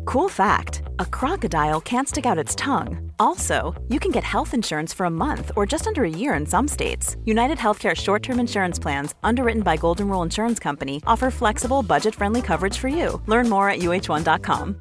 Cool fact, a crocodile can't stick out its tongue. Also, you can get health insurance for a month or just under a year in some states. United Healthcare short-term insurance plans, underwritten by Golden Rule Insurance Company, offer flexible, budget-friendly coverage for you. Learn more at uh1.com.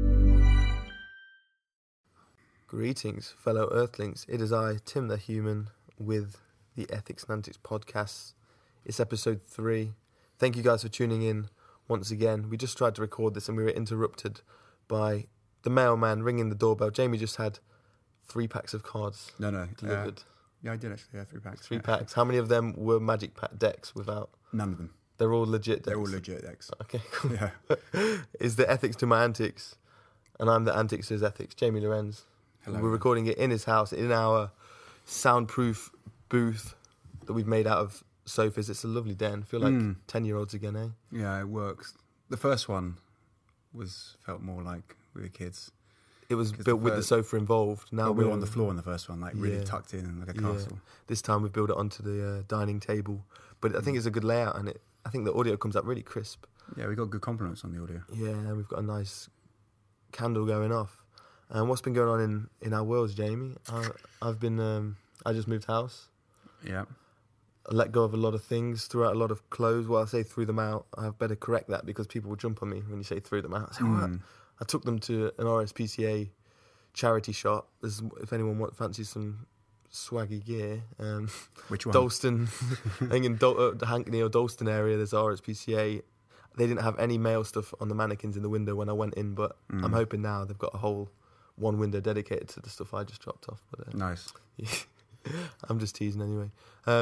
Greetings, fellow Earthlings. It is I, Tim the Human, with the Ethics and Antics podcast. It's episode 3. Thank you guys for tuning in once again. We just tried to record this and we were interrupted by the mailman ringing the doorbell. Jamie just had 3 packs of cards delivered. Yeah, I did actually. 3 packs. 3 packs. How many of them were magic pack decks without? None of them. They're all legit decks? They're all legit decks. Okay, cool. Yeah. Is the ethics to my antics, and I'm the antics to his ethics. Jamie Lorenz. Hello. We're recording it in his house, in our soundproof booth that we've made out of sofas. It's a lovely den. Feel like 10-year-olds again, eh? Yeah, it works. The first one felt more like we were kids. It was built with the sofa involved. Now we were on the floor on the first one, like really tucked in like a castle. Yeah. This time we've built it onto the dining table. But I think it's a good layout, and I think the audio comes out really crisp. Yeah, we got good compliments on the audio. Yeah, and we've got a nice candle going off. And what's been going on in our worlds, Jamie? I've been, I just moved house. Yeah. I let go of a lot of things, threw out a lot of clothes. Well, I say threw them out. I better correct that because people will jump on me when you say threw them out. I say, what? I took them to an RSPCA charity shop. If anyone fancies some swaggy gear. Which one? Dalston. I think in Hackney or Dalston area, there's RSPCA. They didn't have any male stuff on the mannequins in the window when I went in, but I'm hoping now they've got a whole one window dedicated to the stuff I just dropped off. But nice. I'm just teasing anyway.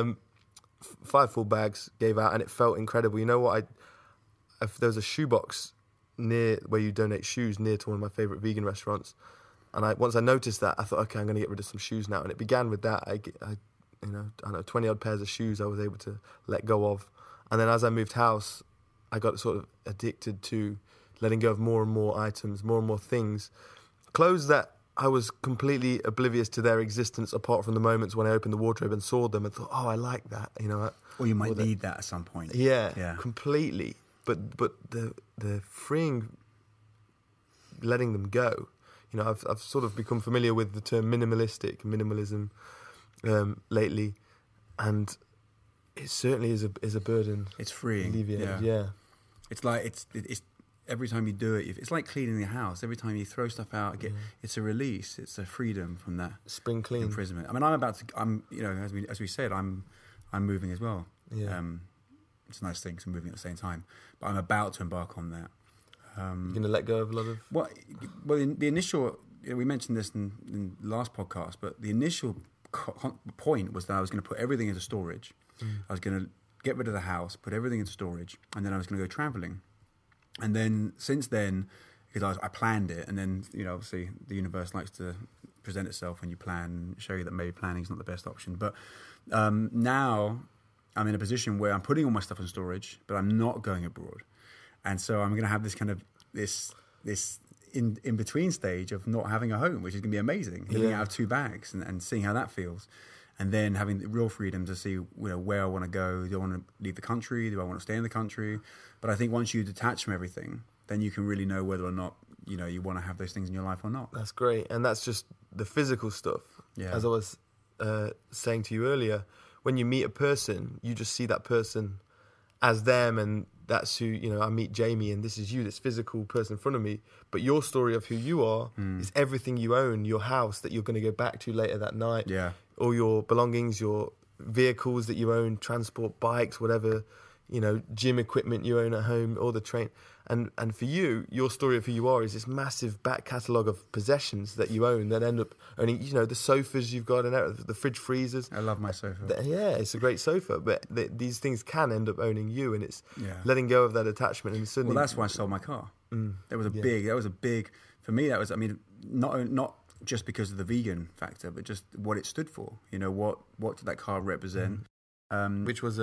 5 full bags gave out, and it felt incredible. You know what? If there was a shoebox near where you donate shoes near to one of my favourite vegan restaurants, and once I noticed that, I thought, okay, I'm going to get rid of some shoes now. And it began with that. I don't know, 20 odd pairs of shoes I was able to let go of, and then as I moved house, I got sort of addicted to letting go of more and more items, more and more things, clothes that I was completely oblivious to their existence apart from the moments when I opened the wardrobe and saw them and thought, oh, I like that, Or you might need that at some point. Yeah, completely. But the freeing, letting them go. I've sort of become familiar with the term minimalism lately, and it certainly is a burden. It's freeing. Yeah. It's like it's every time you do it, it's like cleaning your house. Every time you throw stuff out, it's a release. It's a freedom from that spring clean imprisonment. I mean, as we said, I'm moving as well. Yeah. It's a nice thing, so I'm moving at the same time. But I'm about to embark on that. You're going to let go of a lot of... Well, the initial... we mentioned this in the last podcast, but the initial point was that I was going to put everything into storage. I was going to get rid of the house, put everything into storage, and then I was going to go travelling. And then, since then, because I planned it, and then, obviously, the universe likes to present itself when you plan, show you that maybe planning is not the best option. But now I'm in a position where I'm putting all my stuff in storage, but I'm not going abroad. And so I'm going to have this kind of, this in-between stage of not having a home, which is going to be amazing. Living out of 2 bags and seeing how that feels. And then having the real freedom to see where I want to go. Do I want to leave the country? Do I want to stay in the country? But I think once you detach from everything, then you can really know whether or not you want to have those things in your life or not. That's great, and that's just the physical stuff. Yeah. As I was saying to you earlier, when you meet a person, you just see that person as them, and that's who I meet Jamie, and this is you, this physical person in front of me. But your story of who you are is everything you own, your house that you're going to go back to later that night. Yeah. All your belongings, your vehicles that you own, transport, bikes, whatever, gym equipment you own at home, all the train. And for you, your story of who you are is this massive back catalogue of possessions that you own that end up owning, the sofas you've got and the fridge freezers. I love my sofa. It's a great sofa, but these things can end up owning you, and it's letting go of that attachment. And suddenly, well, that's why I sold my car. That was a big, for me, that was, not just because of the vegan factor, but just what it stood for. What did that car represent? Which was a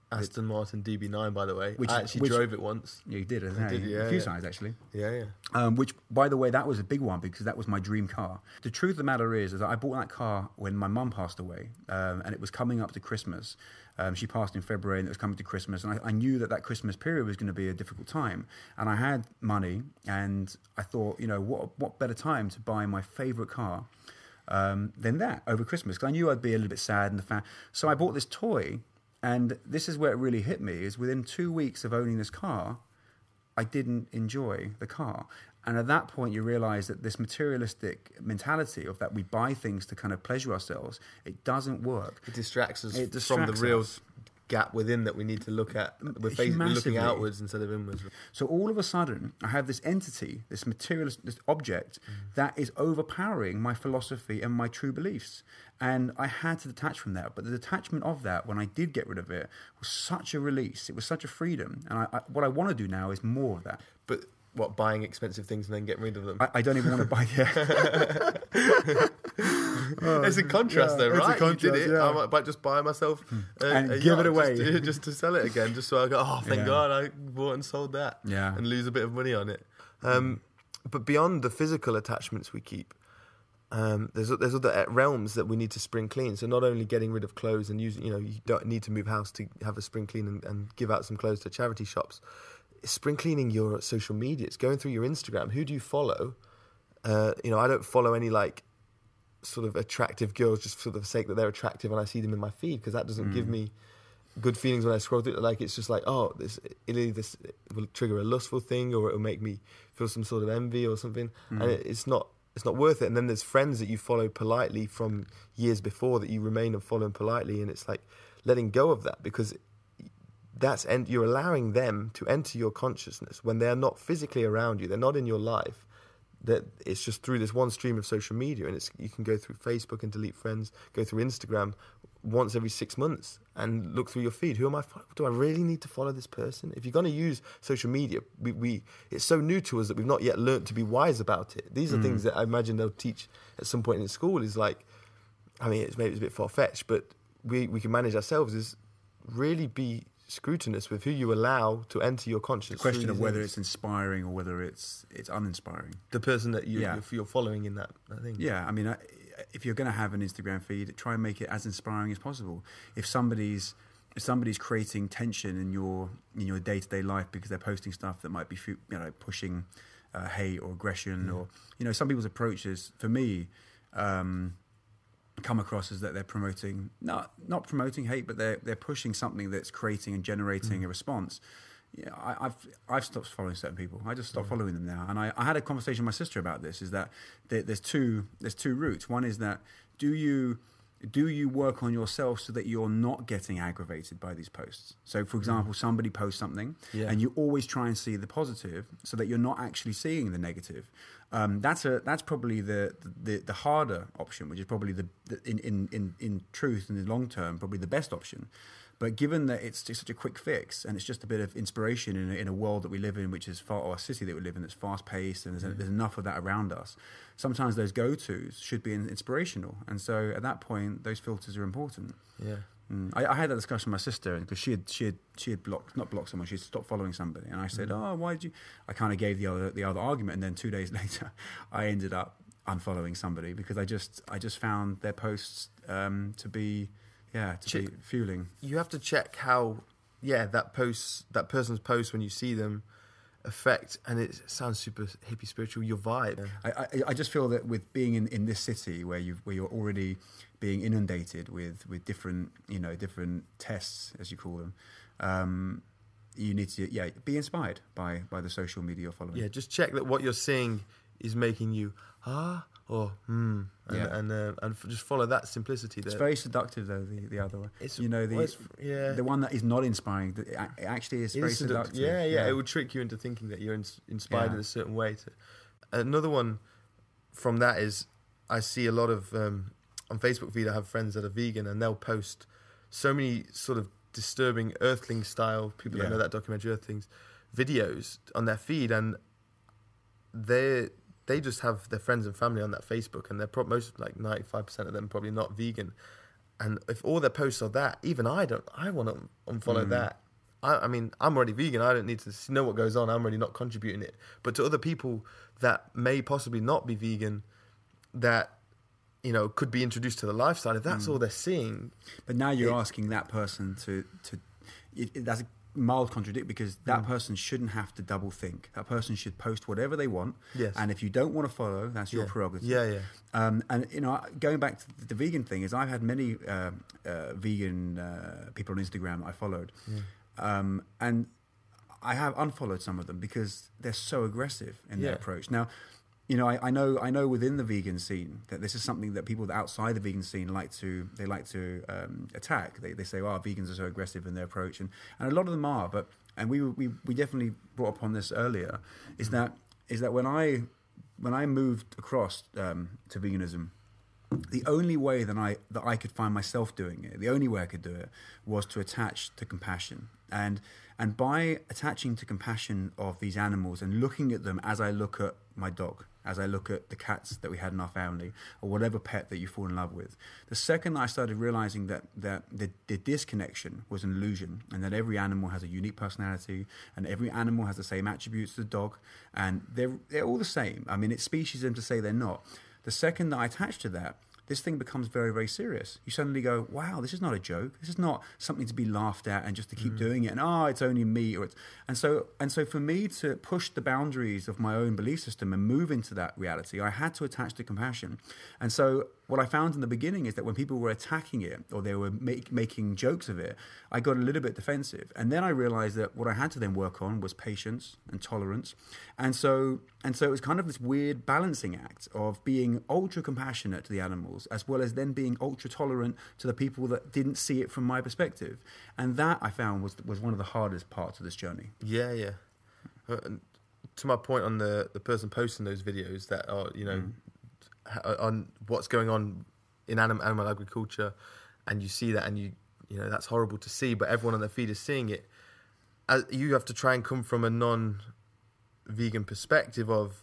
Aston Martin DB9, by the way. Which- I actually which- drove it once. Yeah, you did. I did, yeah, a few yeah. times actually. Yeah, yeah. Which, by the way, that was a big one because that was my dream car. The truth of the matter is that I bought that car when my mum passed away, and it was coming up to Christmas. She passed in February, and it was coming to Christmas, and I knew that Christmas period was going to be a difficult time. And I had money, and I thought, what better time to buy my favourite car than that over Christmas? Because I knew I'd be a little bit sad in the family. So I bought this toy, and this is where it really hit me: is within 2 weeks of owning this car, I didn't enjoy the car. And at that point, you realize that this materialistic mentality of that we buy things to kind of pleasure ourselves, it doesn't work. It distracts us It from the distracts real us. gap within that we need to look at. We're Massively. looking outwards instead of inwards. So all of a sudden, I have this entity, this materialist, this object that is overpowering my philosophy and my true beliefs. And I had to detach from that. But the detachment of that, when I did get rid of it, was such a release. It was such a freedom. And what I want to do now is more of that. But what, buying expensive things and then getting rid of them? I don't even want to buy it. It's a contrast, though, it's a right? contrast, you did it. yeah. I might just buy myself And a give yacht it away. just to sell it again, just so I go, oh, thank Yeah. God I bought and sold that, Yeah. and lose a bit of money on it. But beyond the physical attachments we keep, there's other realms that we need to spring clean. So not only getting rid of clothes and using, you don't need to move house to have a spring clean and give out some clothes to charity shops. It's spring cleaning your social media. It's going through your Instagram. Who do you follow? I don't follow any sort of attractive girls just for the sake that they're attractive and I see them in my feed, because that doesn't give me good feelings when I scroll through it. It's just this will trigger a lustful thing, or it will make me feel some sort of envy or something, and it's not worth it. And then there's friends that you follow politely from years before that you remain and following politely, and it's like letting go of that, because you're allowing them to enter your consciousness when they're not physically around you, they're not in your life. That it's just through this one stream of social media, and you can go through Facebook and delete friends, go through Instagram once every 6 months and look through your feed. Who am I following? Do I really need to follow this person? If you're going to use social media, it's so new to us that we've not yet learned to be wise about it. These are things that I imagine they'll teach at some point in school. Maybe it's a bit far-fetched, but we can manage ourselves, is really be scrutinous with who you allow to enter your consciousness. The question of whether it's inspiring or whether it's uninspiring. The person that you're following in that thing. Yeah, I mean, if you're going to have an Instagram feed, try and make it as inspiring as possible. If somebody's creating tension in your day-to-day life because they're posting stuff that might be pushing hate or aggression, or some people's approaches, for me, come across as that they're promoting not promoting hate, but they're pushing something that's creating and generating a response. Yeah, I've stopped following certain people. I just stopped following them now. And I had a conversation with my sister about this. Is that there's two routes. One is that do you work on yourself so that you're not getting aggravated by these posts? So, for example, somebody posts something, and you always try and see the positive, so that you're not actually seeing the negative. That's probably the harder option, which is probably in truth in the long term probably the best option. But given that it's just such a quick fix and it's just a bit of inspiration in a world that we live in, which is or a city that we live in that's fast paced, and there's enough of that around us, sometimes those go-tos should be inspirational. And so at that point, those filters are important. Yeah. I had that discussion with my sister because she had not blocked someone, she had stopped following somebody, and I said, "Oh, why did you?" I kind of gave the other argument, and then 2 days later, I ended up unfollowing somebody because I just found their posts to be fueling. You have to check how that person's post, when you see them, affect, and it sounds super hippie spiritual, your vibe. I just feel that with being in this city where you're already being inundated with different tests, as you call them, you need to be inspired by the social media you're following. Yeah, just check that what you're seeing is making you or and just follow that simplicity there. It's very seductive, though, the other one. The one that is not inspiring, it actually is very seductive. Yeah, it will trick you into thinking that you're inspired in a certain way. Another one from that is, I see a lot of, on Facebook feed, I have friends that are vegan, and they'll post so many sort of disturbing Earthling style, people that know that documentary Earthlings, videos on their feed, and they just have their friends and family on that Facebook, and they're most 95% of them probably not vegan, And if all their posts are that, even I want to unfollow that. I mean, I'm already vegan. I don't need to know what goes on. I'm already not contributing it. But to other people that may possibly not be vegan, that, you know, could be introduced to the lifestyle, if that's all they're seeing. But now you're asking that person that's a mild contradict, because that person shouldn't have to double think. That person should post whatever they want. Yes. And if you don't want to follow, that's your prerogative. Yeah. And, you know, going back to the vegan thing, is I've had many vegan people on Instagram that I followed. And I have unfollowed some of them because they're so aggressive in their approach. Now, you know, I know within the vegan scene that this is something that people outside the vegan scene like to attack. They say, "Oh, vegans are so aggressive in their approach," and a lot of them are. But we definitely brought upon this earlier. Is that when I moved across to veganism, the only way that I could find myself doing it, the only way I could do it, was to attach to compassion. And by attaching to compassion of these animals and looking at them as I look at my dog, as I look at the cats that we had in our family, or whatever pet that you fall in love with, the second I started realizing that the disconnection was an illusion, and that every animal has a unique personality, and every animal has the same attributes as the dog, and they're all the same. I mean, it's speciesism to say they're not. The second that I attach to that, this thing becomes very, very serious. You suddenly go, wow, this is not a joke. This is not something to be laughed at and just to keep doing it. And it's only me. And so for me to push the boundaries of my own belief system and move into that reality, I had to attach to compassion. And so what I found in the beginning is that when people were attacking it, or they were making jokes of it, I got a little bit defensive. And then I realized that what I had to then work on was patience and tolerance. And so it was kind of this weird balancing act of being ultra compassionate to the animals, as well as then being ultra tolerant to the people that didn't see it from my perspective. And that, I found, was one of the hardest parts of this journey. Yeah. To my point on the person posting those videos that are, you know, on what's going on in animal agriculture, and you see that, and you know that's horrible to see, but everyone on their feed is seeing it. You have to try and come from a non-vegan perspective of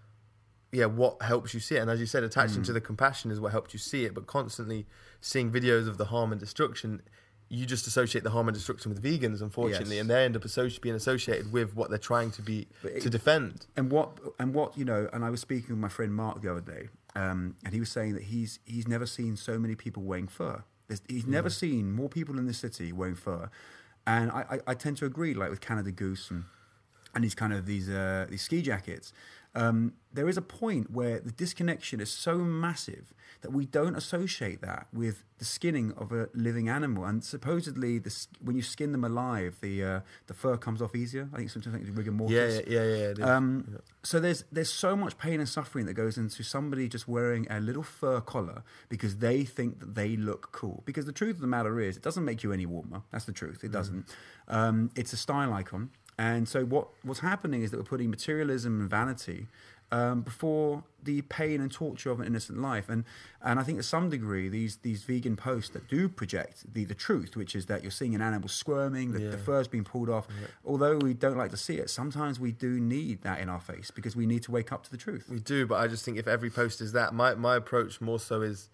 what helps you see it, and as you said, attaching to the compassion is what helped you see it. But constantly seeing videos of the harm and destruction, you just associate the harm and destruction with vegans, unfortunately, and they end up being associated with what they're trying to defend. And what you know, and I was speaking with my friend Mark the other day, and he was saying that he's never seen so many people wearing fur. He's never seen more people in the city wearing fur, and I tend to agree. Like with Canada Goose and these kind of these ski jackets, there is a point where the disconnection is so massive that we don't associate that with the skinning of a living animal. And supposedly, when you skin them alive, the fur comes off easier. I think sometimes it's rigor mortis. Yeah. So there's so much pain and suffering that goes into somebody just wearing a little fur collar because they think that they look cool. Because the truth of the matter is, it doesn't make you any warmer. That's the truth. It doesn't. It's a style icon. And so what's happening is that we're putting materialism and vanity before the pain and torture of an innocent life. And I think to some degree, these vegan posts that do project the truth, which is that you're seeing an animal squirming, the fur's being pulled off, although we don't like to see it, sometimes we do need that in our face because we need to wake up to the truth. We do, but I just think if every post is that, my approach more so is,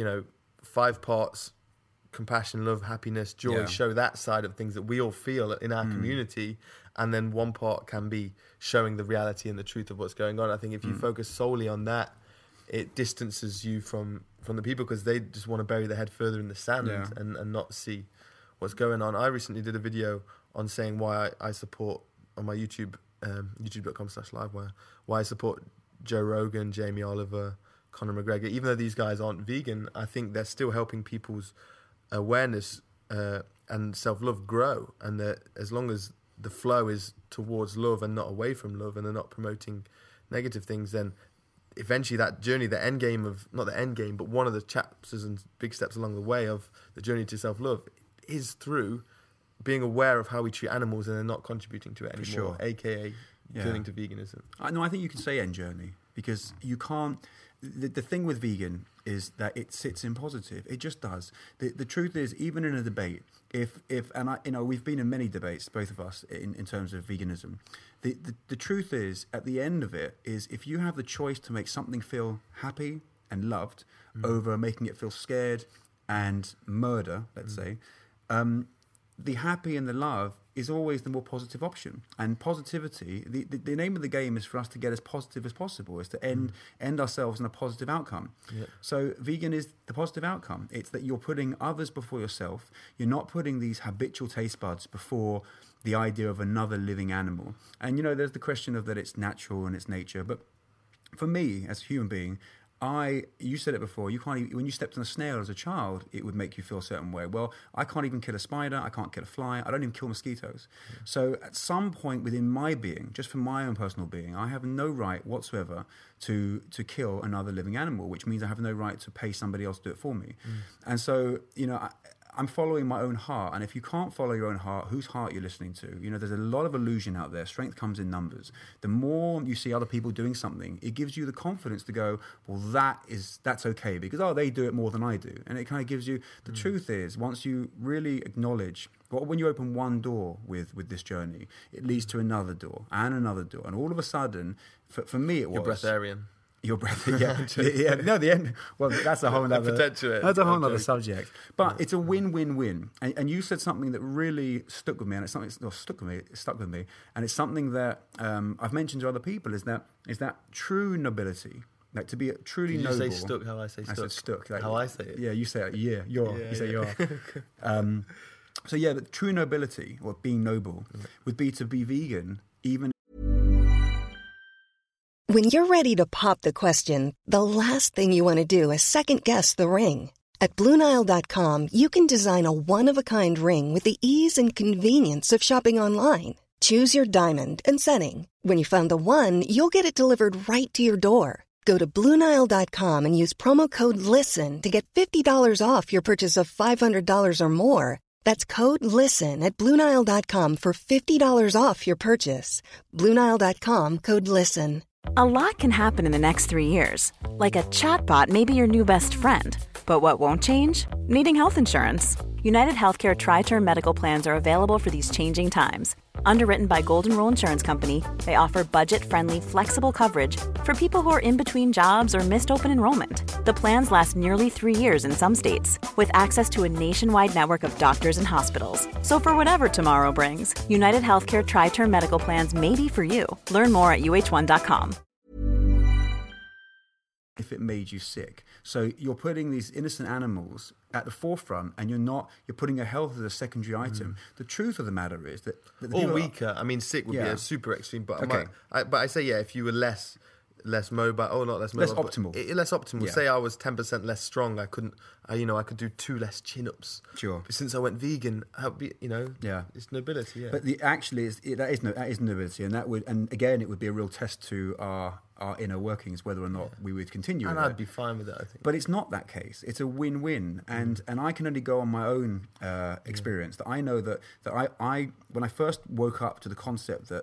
5 parts compassion, love, happiness, joy, show that side of things that we all feel in our community, and then 1 part can be showing the reality and the truth of what's going on. I think if you focus solely on that, it distances you from the people because they just want to bury their head further in the sand and not see what's going on. I recently did a video on saying why I support on my YouTube, youtube.com/live, why I support Joe Rogan, Jamie Oliver, Conor McGregor. Even though these guys aren't vegan, I think they're still helping people's awareness and self-love grow, and that as long as the flow is towards love and not away from love, and they're not promoting negative things, then eventually that journey, the end game of, not the end game, but one of the chapters and big steps along the way of the journey to self-love is through being aware of how we treat animals and they're not contributing to it anymore, aka turning to veganism. No, I think you can say end journey, because you can't. The thing with vegan is that it sits in positive. It just does. The truth is, even in a debate, we've been in many debates, both of us, in terms of veganism. The truth is, at the end of it, is if you have the choice to make something feel happy and loved over making it feel scared and murder, let's say, the happy and the love is always the more positive option. And positivity, the name of the game is for us to get as positive as possible, is to end ourselves in a positive outcome. Yeah. So vegan is the positive outcome. It's that you're putting others before yourself. You're not putting these habitual taste buds before the idea of another living animal. And, you know, there's the question of that it's natural and it's nature. But for me, as a human being, you said it before, you can't even, when you stepped on a snail as a child, it would make you feel a certain way. Well, I can't even kill a spider, I can't kill a fly, I don't even kill mosquitoes. Yeah. So at some point within my being, just for my own personal being, I have no right whatsoever to kill another living animal, which means I have no right to pay somebody else to do it for me. And so, you know, I'm following my own heart, and if you can't follow your own heart, whose heart you're listening to? You know, there's a lot of illusion out there. Strength comes in numbers. The more you see other people doing something, it gives you the confidence to go, well, that's okay, because, they do it more than I do. And it kind of gives you, the truth is, once you really acknowledge, when you open one door with this journey, it leads to another door, and all of a sudden, for me it was... You're breatharian. Your breath, yeah. No, the end. Well, that's a whole other. That's a whole other subject. But it's a win-win-win. And you said something that really stuck with me, and it's something that stuck with me, and it's something that I've mentioned to other people. Is that true nobility? Like to be truly noble. Did you say stuck? How I say stuck? I said stuck. Like, how I say it? Yeah, you say it. Yeah, you say you are. So yeah, but true nobility, or being noble, would be to be vegan, even. When you're ready to pop the question, the last thing you want to do is second-guess the ring. At BlueNile.com, you can design a one-of-a-kind ring with the ease and convenience of shopping online. Choose your diamond and setting. When you find the one, you'll get it delivered right to your door. Go to BlueNile.com and use promo code LISTEN to get $50 off your purchase of $500 or more. That's code LISTEN at BlueNile.com for $50 off your purchase. BlueNile.com, code LISTEN. A lot can happen in the next 3 years. Like a chatbot may be your new best friend. But what won't change? Needing health insurance. United Healthcare Tri-Term Medical Plans are available for these changing times. Underwritten by Golden Rule Insurance Company, they offer budget-friendly, flexible coverage for people who are in between jobs or missed open enrollment. The plans last nearly 3 years in some states, with access to a nationwide network of doctors and hospitals. So for whatever tomorrow brings, United Healthcare Tri-Term Medical Plans may be for you. Learn more at uh1.com. If it made you sick. So you're putting these innocent animals at the forefront, and you're putting your health as a secondary item. The truth of the matter is that or weaker. I mean, sick would be a super extreme, but okay. But I say, if you were less mobile, not less mobile, less optimal. Less optimal. Yeah. Say I was 10% less strong, I could do 2 less chin-ups. Sure. But since I went vegan, it's nobility. Yeah. But that is nobility, and again, it would be a real test to our inner workings, whether or not we would continue. And with I'd be fine with it, I think. But it's not that case. It's a win-win, and I can only go on my own experience. That I know that I when I first woke up to the concept that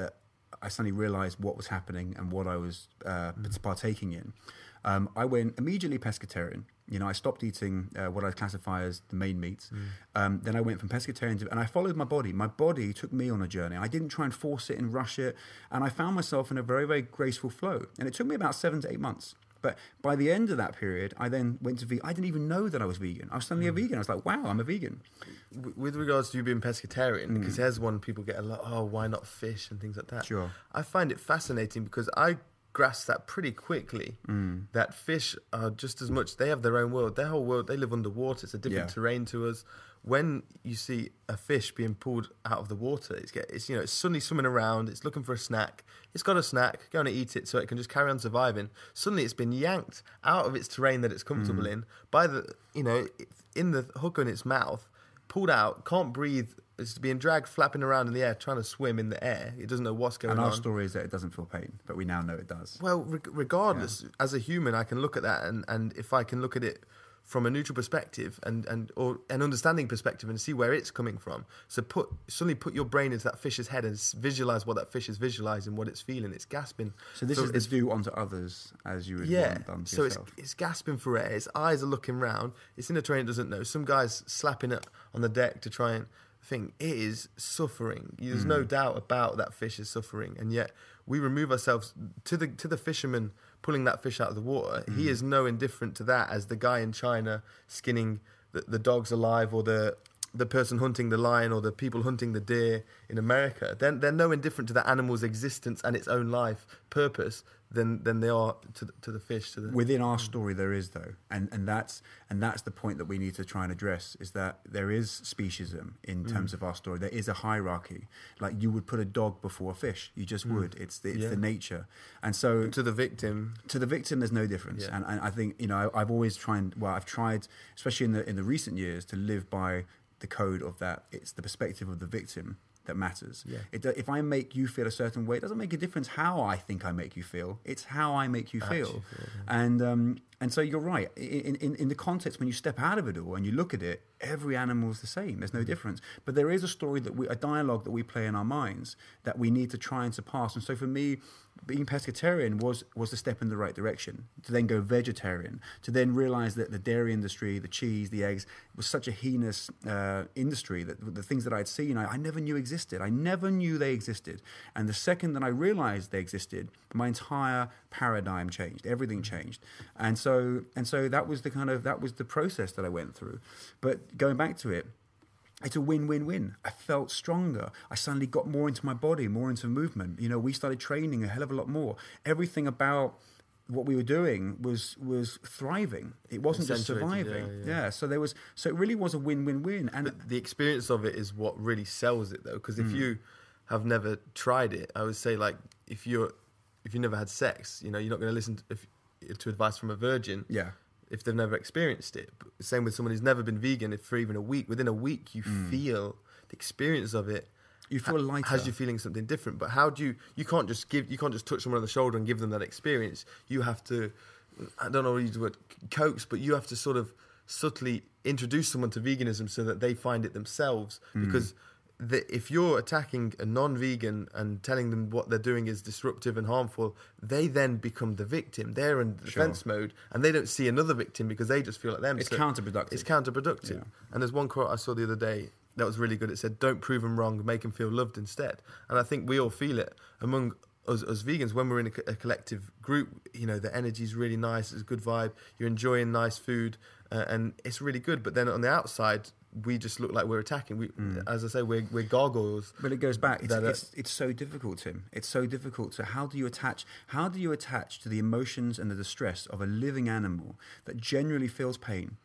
I suddenly realized what was happening and what I was partaking in. I went immediately pescatarian. You know, I stopped eating what I classify as the main meats. Then I went from pescatarian and I followed my body. My body took me on a journey. I didn't try and force it and rush it. And I found myself in a very, very graceful flow. And it took me about 7 to 8 months. But by the end of that period, I then went to vegan. I didn't even know that I was vegan. I was suddenly a vegan. I was like, wow, I'm a vegan. With regards to you being pescatarian, because there's one people get a lot, why not fish and things like that. Sure. I find it fascinating because I grasped that pretty quickly, that fish are just as much, they have their own world. Their whole world, they live underwater. It's a different terrain to us. When you see a fish being pulled out of the water, it's suddenly swimming around, it's looking for a snack. It's got a snack, going to eat it so it can just carry on surviving. Suddenly it's been yanked out of its terrain that it's comfortable in by in the hook in its mouth, pulled out, can't breathe. It's being dragged, flapping around in the air, trying to swim in the air. It doesn't know what's going on. And our story is that it doesn't feel pain, but we now know it does. Well, regardless, as a human, I can look at that, and if I can look at it from a neutral perspective or an understanding perspective and see where it's coming from. So suddenly put your brain into that fish's head and visualize what that fish is visualizing, what it's feeling. It's gasping. So this is this view onto others as you would want done to yourself. It's gasping for air. Its eyes are looking round. It's in a terrain it doesn't know. Some guy's slapping it on the deck to try and think. It is suffering. There's no doubt about that fish is suffering. And yet we remove ourselves to the fisherman pulling that fish out of the water. He is no indifferent to that as the guy in China skinning the dogs alive, or the person hunting the lion, or the people hunting the deer in America. They're no indifferent to the animal's existence and its own life purpose than they are to the fish. Within our story, there is though, and that's the point that we need to try and address, is that there is speciesism in terms of our story. There is a hierarchy. Like, you would put a dog before a fish. You just would. It's the nature. And so to the victim, there's no difference. Yeah. And I think, I've always tried, especially in the recent years, to live by the code of that. It's the perspective of the victim that matters. Yeah. If I make you feel a certain way, it doesn't make a difference how I think I make you feel. It's how I make you feel. And so you're right. In the context, when you step out of it all and you look at it, every animal is the same. There's no difference. But there is a story a dialogue that we play in our minds that we need to try and surpass. And so for me, being pescatarian was a step in the right direction. To then go vegetarian, to then realize that the dairy industry, the cheese, the eggs, was such a heinous industry that the things that I'd seen, I never knew existed. I never knew they existed. And the second that I realized they existed, my entire paradigm changed. Everything changed. And so that was the process that I went through. But going back to it, it's a win-win-win. I felt stronger. I suddenly got more into my body, more into movement. We started training a hell of a lot more. Everything about what we were doing was thriving. It wasn't just surviving. Yeah. So it really was a win-win-win. And but the experience of it is what really sells it, though. Because if you have never tried it, I would say, like, if you never had sex, you're not going to listen to advice from a virgin. Yeah. If they've never experienced it. But same with someone who's never been vegan. If for even a week, within a week, you feel the experience of it. You feel lighter. Has you feeling something different. But how do you can't just touch someone on the shoulder and give them that experience. You have to, I don't know what you use the word coax, but you have to sort of subtly introduce someone to veganism so that they find it themselves. Because if you're attacking a non-vegan and telling them what they're doing is disruptive and harmful, they then become the victim. They're in defense mode, and they don't see another victim because they just feel like them. It's counterproductive. It's counterproductive. Yeah. And there's one quote I saw the other day that was really good. It said, "Don't prove them wrong, make them feel loved instead." And I think we all feel it among us vegans when we're in a collective group. The energy's really nice. It's a good vibe. You're enjoying nice food, and it's really good. But then on the outside, we just look like we're attacking. As I say, we're gargoyles. But it goes back. It's so difficult, Tim. It's so difficult. So how do you attach to the emotions and the distress of a living animal that genuinely feels pain,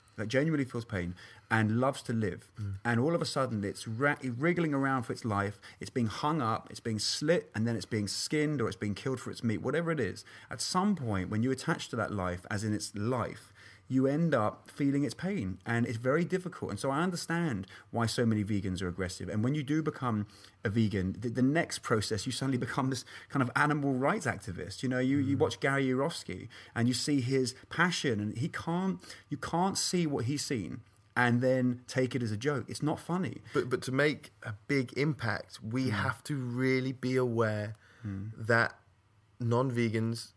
and loves to live, and all of a sudden it's wriggling around for its life, it's being hung up, it's being slit, and then it's being skinned, or it's being killed for its meat, whatever it is. At some point, when you attach to that life, as in its life, you end up feeling its pain, and it's very difficult. And so I understand why so many vegans are aggressive. And when you do become a vegan, the next process, you suddenly become this kind of animal rights activist. You watch Gary Yourofsky, and you see his passion, and you can't see what he's seen and then take it as a joke. It's not funny. But to make a big impact, we have to really be aware that non-vegans,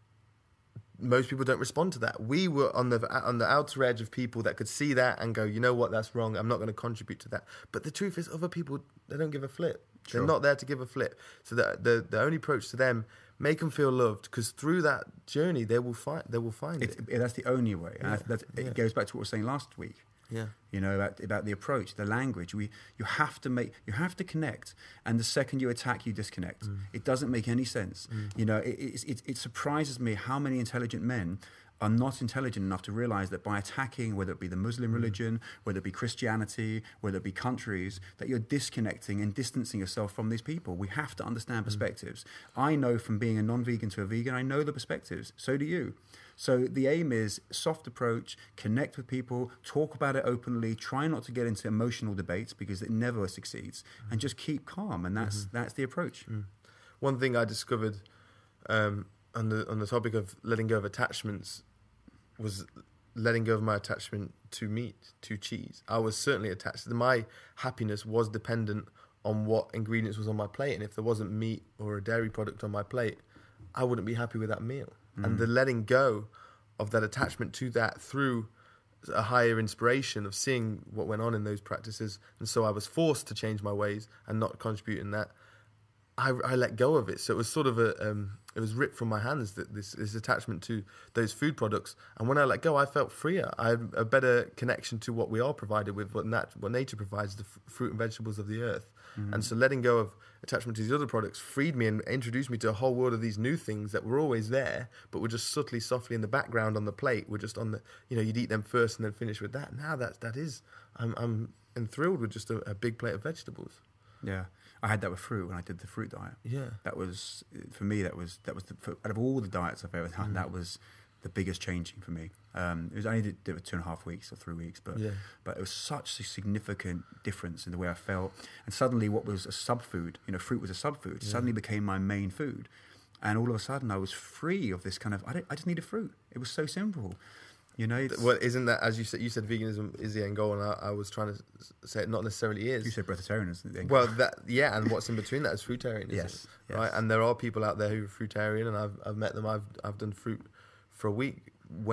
most people don't respond to that. We were on the outer edge of people that could see that and go, you know what, that's wrong. I'm not going to contribute to that. But the truth is, other people, they don't give a flip. Sure. They're not there to give a flip. So the only approach to them, make them feel loved, because through that journey they will find it. That's the only way. Yeah. It goes back to what we were saying last week. Yeah. About the approach, the language. You have to connect, and the second you attack, you disconnect. It doesn't make any sense. It surprises me how many intelligent men are not intelligent enough to realize that by attacking, whether it be the Muslim religion, whether it be Christianity, whether it be countries, that you're disconnecting and distancing yourself from these people. We have to understand perspectives. I know from being a non-vegan to a vegan, I know the perspectives. So do you. So the aim is soft approach, connect with people, talk about it openly, try not to get into emotional debates because it never succeeds, and just keep calm. And that's the approach. One thing I discovered on the topic of letting go of attachments was letting go of my attachment to meat, to cheese. I was certainly attached. My happiness was dependent on what ingredients was on my plate, and if there wasn't meat or a dairy product on my plate, I wouldn't be happy with that meal. And the letting go of that attachment to that through a higher inspiration of seeing what went on in those practices, and so I was forced to change my ways and not contribute in that. I let go of it. So it was sort of it was ripped from my hands, that this attachment to those food products. And when I let go, I felt freer. I had a better connection to what we are provided with, what nature provides, the fruit and vegetables of the earth. Mm-hmm. And so letting go of attachment to these other products freed me and introduced me to a whole world of these new things that were always there, but were just subtly, softly in the background on the plate. We're just on the, you'd eat them first and then finish with that. Now I'm enthralled with just a big plate of vegetables. Yeah. I had that with fruit when I did the fruit diet. Yeah. That was, for me, out of all the diets I've ever done, that was the biggest changing for me. It was only did it 2.5 weeks or 3 weeks, but it was such a significant difference in the way I felt. And suddenly what was a subfood, fruit was a subfood, suddenly became my main food. And all of a sudden I was free of this kind of, I just need a fruit. It was so simple. Well, isn't that, as you said veganism is the end goal, and I was trying to say it not necessarily is. You said breatharian is the end goal. Well, and what's in between that is fruitarianism. Yes. Right? And there are people out there who are fruitarian, and I've met them. I've done fruit for a week.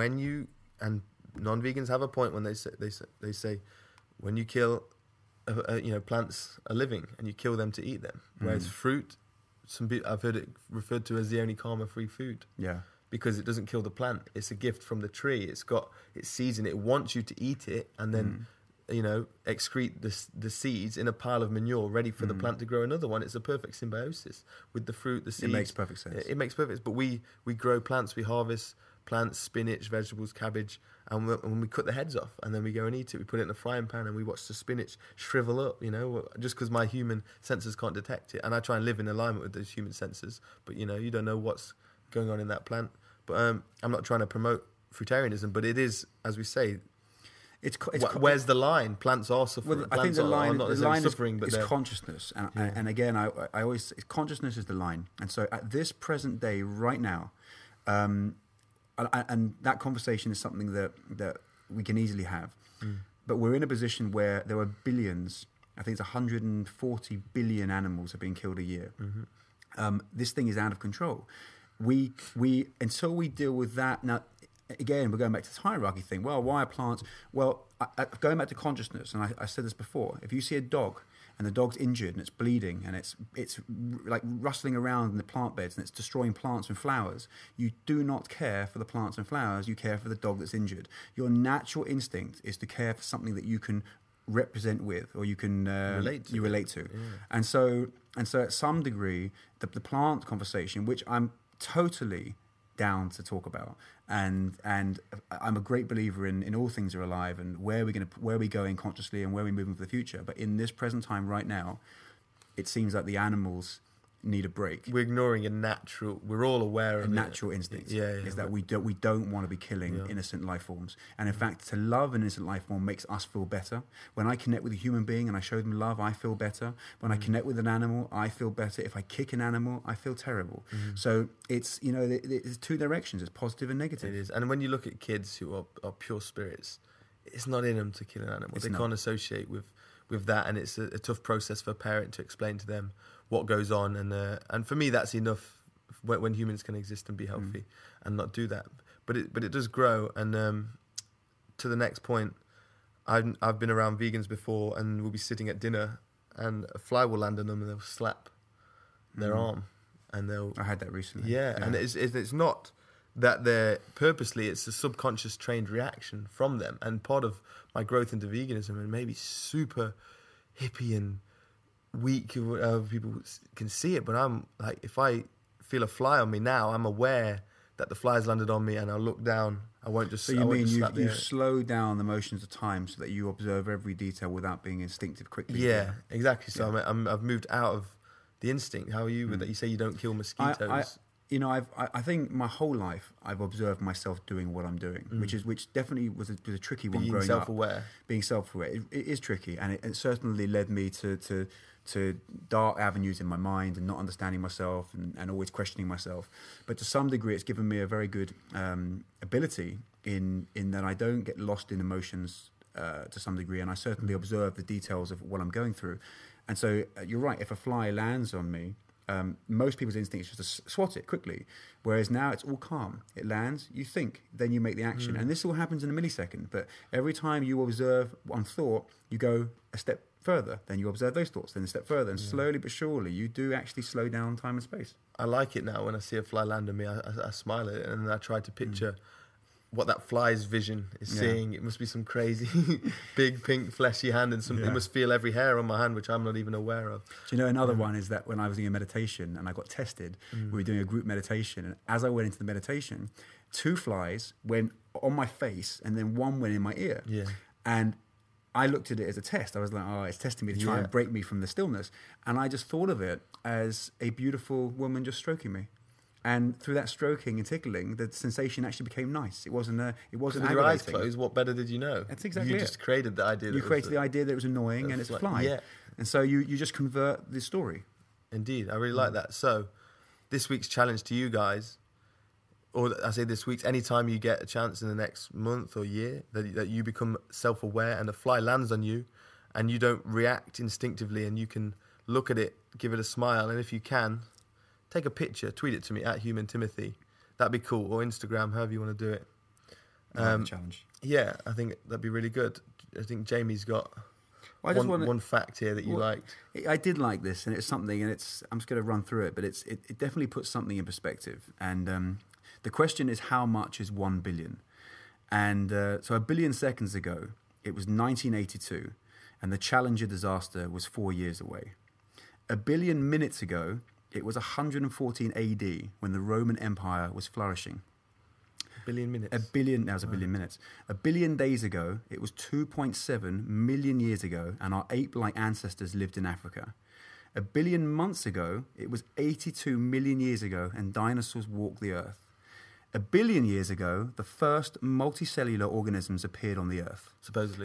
And non-vegans have a point when they say when you kill, plants are living and you kill them to eat them, whereas fruit, I've heard it referred to as the only karma-free food. Yeah. Because it doesn't kill the plant. It's a gift from the tree. It's season. It wants you to eat it and then, excrete the seeds in a pile of manure ready for the plant to grow another one. It's a perfect symbiosis with the fruit, the seeds. It makes perfect sense. It makes perfect sense. But we grow plants. We harvest plants, spinach, vegetables, cabbage, and when we cut the heads off and then we go and eat it, we put it in a frying pan and we watch the spinach shrivel up, just because my human senses can't detect it. And I try and live in alignment with those human senses. But, you don't know what's going on in that plant. But I'm not trying to promote fruitarianism, but it is, as we say, where's the line? Plants are suffering. Well, I think the line suffering, is consciousness. And again, I always, consciousness is the line. And so at this present day, right now, and that conversation is something that we can easily have. But we're in a position where there are billions, I think it's 140 billion animals are being killed a year. Mm-hmm. This thing is out of control. We until we deal with that. Now, again, we're going back to this hierarchy thing. Well, why are plants? Well, going back to consciousness, and I said this before. If you see a dog and the dog's injured and it's bleeding and it's like rustling around in the plant beds and it's destroying plants and flowers, you do not care for the plants and flowers. You care for the dog that's injured. Your natural instinct is to care for something that you can represent with, or you can relate to. Yeah. And so at some degree, the plant conversation, which I'm totally down to talk about, and I'm a great believer in all things are alive and where we're going consciously and where we're moving for the future. But in this present time right now, it seems like the animals need a break. We're ignoring we're all aware of natural instinct. That we don't want to be killing innocent life forms. And in fact, to love an innocent life form makes us feel better. When I connect with a human being and I show them love, I feel better. When I connect with an animal, I feel better. If I kick an animal, I feel terrible. So it's, it's two directions. It's positive and negative. It is. And when you look at kids who are pure spirits, it's not in them to kill an animal. They can't associate with that, and it's a tough process for a parent to explain to them what goes on, and for me that's enough when humans can exist and be healthy and not do that. But it does grow, and to the next point, I've been around vegans before, and we'll be sitting at dinner, and a fly will land on them, and they'll slap their arm, and I had that recently. Yeah. And it's not that they're purposely; it's a subconscious trained reaction from them, and part of my growth into veganism, and maybe super hippie and weak, people can see it, but I'm like, if I feel a fly on me now, I'm aware that the fly's landed on me, and I'll look down. I won't just. So you slow down the motions of time so that you observe every detail without being instinctive quickly. Yeah, exactly. So I've moved out of the instinct. How are you with that? You say you don't kill mosquitoes. I think my whole life I've observed myself doing what I'm doing, which definitely was a tricky one growing up. Being self-aware. It is tricky, and it certainly led me to dark avenues in my mind and not understanding myself and always questioning myself. But to some degree, it's given me a very good ability in that I don't get lost in emotions to some degree, and I certainly observe the details of what I'm going through. And so you're right, if a fly lands on me, most people's instinct is just to swat it quickly, whereas now it's all calm. It lands, you think, then you make the action. And this all happens in a millisecond, but every time you observe one thought, you go a step further, then you observe those thoughts, then a step further, and slowly but surely you do actually slow down time and space. I like it now. When I see a fly land on me, I smile at it, and I try to picture what that fly's vision is seeing. It must be some crazy big pink fleshy hand, and it must feel every hair on my hand, which I'm not even aware of. Do you know another one is that when I was doing a meditation and I got tested, we were doing a group meditation, and as I went into the meditation, 2 flies went on my face and then one went in my ear. Yeah. And I looked at it as a test. I was like, oh, it's testing me to try and break me from the stillness. And I just thought of it as a beautiful woman just stroking me. And through that stroking and tickling, the sensation actually became nice. It wasn't with your eyes closed, what better did you know? That's exactly You just created the idea. You created the idea that it was annoying and it's a fly. Yeah. And so you just convert the story. Indeed. I really like that. So this week's challenge to you guys, or I say this week's, anytime you get a chance in the next month or year that you become self-aware and a fly lands on you and you don't react instinctively and you can look at it, give it a smile, and if you can, take a picture, tweet it to me at @HumanTimothy. That'd be cool. Or Instagram, however you want to do it. Challenge. Yeah, I think that'd be really good. I think Jamie's got one fact here that you liked. I did like this, and it's something, and I'm just going to run through it, but it definitely puts something in perspective. And the question is, how much is 1 billion? And so 1 billion seconds ago, it was 1982, and the Challenger disaster was 4 years away. 1 billion minutes ago, it was 114 AD when the Roman Empire was flourishing. 1 billion minutes. That was 1 billion minutes. 1 billion days ago, it was 2.7 million years ago, and our ape-like ancestors lived in Africa. 1 billion months ago, it was 82 million years ago, and dinosaurs walked the earth. 1 billion years ago, the first multicellular organisms appeared on the earth. Supposedly.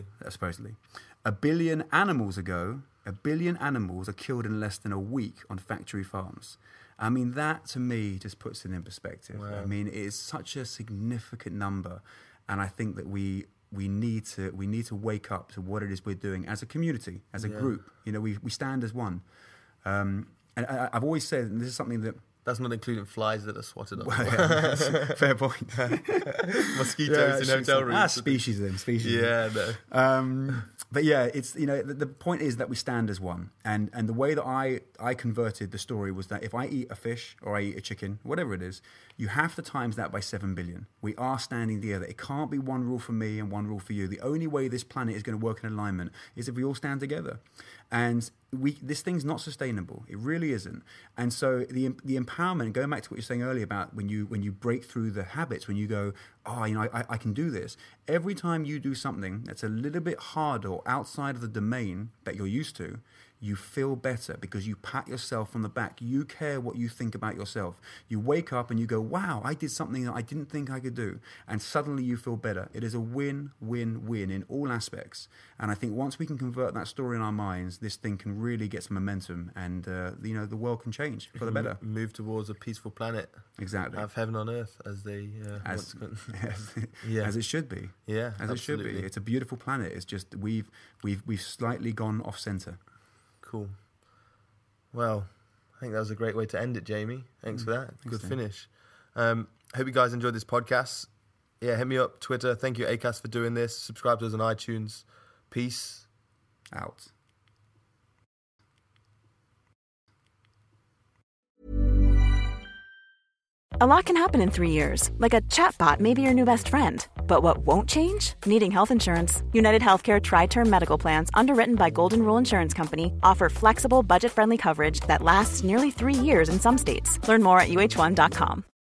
1 billion animals ago, 1 billion animals are killed in less than a week on factory farms. I mean, that to me just puts it in perspective. Wow. I mean, it is such a significant number, and I think that we need to wake up to what it is we're doing as a community, as a group. You know, we stand as one. And I've always said, and this is something that. That's not including flies that are swatted on. Fair point. Mosquitoes in hotel rooms. Species. Yeah, no. But yeah, it's, you know, the point is that we stand as one. And the way that I converted the story was that if I eat a fish or I eat a chicken, whatever it is, you have to times that by 7 billion. We are standing together. It can't be one rule for me and one rule for you. The only way this planet is going to work in alignment is if we all stand together. And this thing's not sustainable. It really isn't. And so the empowerment, going back to what you were saying earlier about when you break through the habits, when you go, oh, you know, I can do this. Every time you do something that's a little bit harder or outside of the domain that you're used to, you feel better because you pat yourself on the back. You care what you think about yourself. You wake up and you go, wow, I did something that I didn't think I could do. And suddenly you feel better. It is a win-win-win in all aspects. And I think once we can convert that story in our minds, this thing can really get some momentum and, you know, the world can change for the better. Move towards a peaceful planet. Exactly. Have heaven on earth, as they... as it should be. Yeah, as absolutely. It should be. It's a beautiful planet. It's just we've slightly gone off center. Cool. Well, I think that was a great way to end it, Jamie. Thanks for that. Good finish. Hope you guys enjoyed this podcast. Yeah, hit me up, Twitter. Thank you, Acast, for doing this. Subscribe to us on iTunes. Peace out. A lot can happen in 3 years, like a chatbot may be your new best friend. But what won't change? Needing health insurance. United Healthcare Tri-Term Medical Plans, underwritten by Golden Rule Insurance Company, offer flexible, budget-friendly coverage that lasts nearly 3 years in some states. Learn more at UH1.com.